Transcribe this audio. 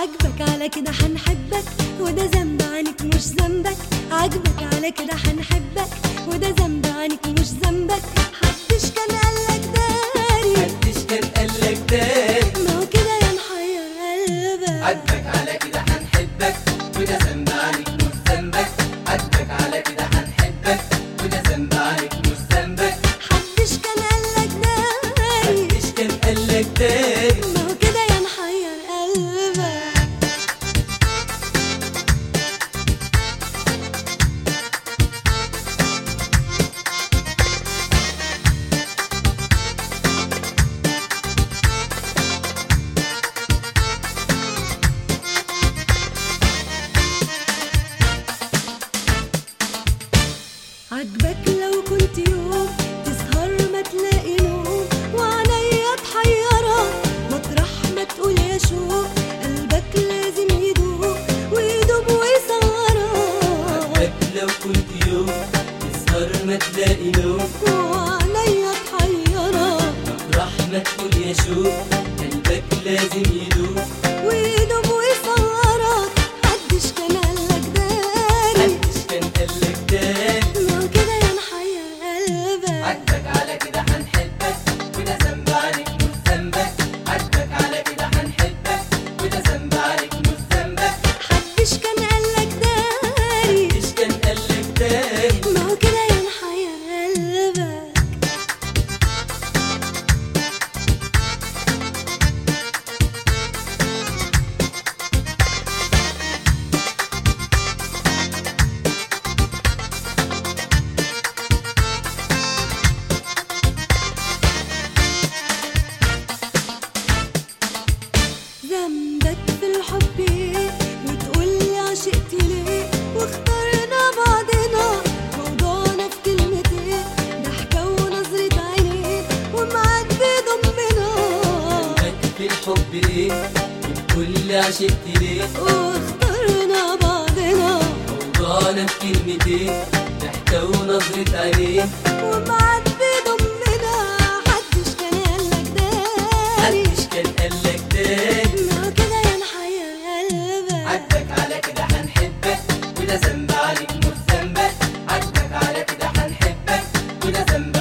عاجبك على كده حنحبك وده ذنب عنك مش ذنبك. عاجبك على كده حنحبك وده ذنب عنك مش ذنبك. محدش كان قالك داري، محدش كان قالك داري، ما هو كده يا محير قلبك. عاجبك على كده حنحبك وده ذنب عنك مش ذنبك. عاجبك على كده حنحبك وده ذنب عنك مش ذنبك. محدش كان قالك داري، محدش كان قالك داري، ما هو كده يا محير قلبك. عاجبك لو كنت يوم تسهر ما تلاقي نوم وعينيا تحيرك مطرح ما تقول يا شوق. قلبك لازم يدوب ويدوب ويسهرك. عاجبك لو كنت يوم تسهر ما تلاقي نوم وعينيا تحيرك مطرح ما تقول يا شوق. قلبك لازم يدوب ويدوب ويسهرك. محدش كان قالك داري، محدش كان قالك داري، ما هو كده يا محير قلبك. عاجبك على كده حنحبك وده ذنب عنك مش ذنبك. عاجبك على كده حنحبك وده ذنب عنك مش ذنبك. محدش كان قالك داري، محدش كان قالك داري، ما هو كده يا محير قلبك. ذنبك في الحب ايه وتقولي عشقت ليه واخترنا بعضنا. موضوعنا في كلمتين ضحكة ونظرة عينين ومعاك بيضمنا. ذنبك في الحب ايه وكل عشقت ليه واخترنا بعضنا موضوعنا في كلمتين ضحكة ونظرة عينين ومعاك بيضمنا. محدش كان قالك داري، محدش كان قالك داري، ما هو كده يا محير قلبك. عاجبك على كده حنحبك وده ذنب عليك مش ذنبك. عاجبك على كده حنحبك وده ذنب